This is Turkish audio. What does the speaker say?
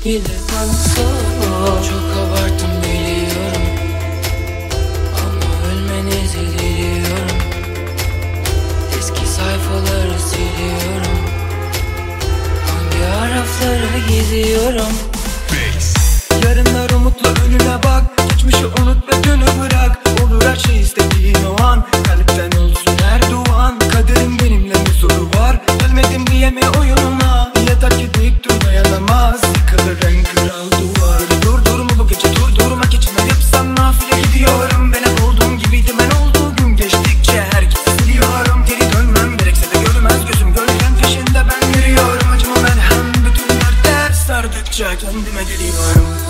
bile bana çok abarttım biliyorum, ama ölmenizi diliyorum. Eski sayfaları siliyorum, hangi harfları gidiyorum. Yarınlar umutla önüne bak, geçmişi unut ve dünü bırak. Olur her şey istediğin o an, kalpten olsun her duan. Kaderim benimle bir soru var, gelmedim diyeme oyununa. Yeter ki dik dur, dayanamaz yıkılır en kral duvar. Durdur mu bu gece, durdurmak için her yapsam nafile gidiyorum. Ben hep olduğum gibiydim, ben olduğu gün geçtikçe herkesi siliyorum. Geri dönmem gerekse de görmez gözüm, gölgen peşinde ben yürüyorum. Acıma merhem bütün dertler sardıkça kendime geliyorum.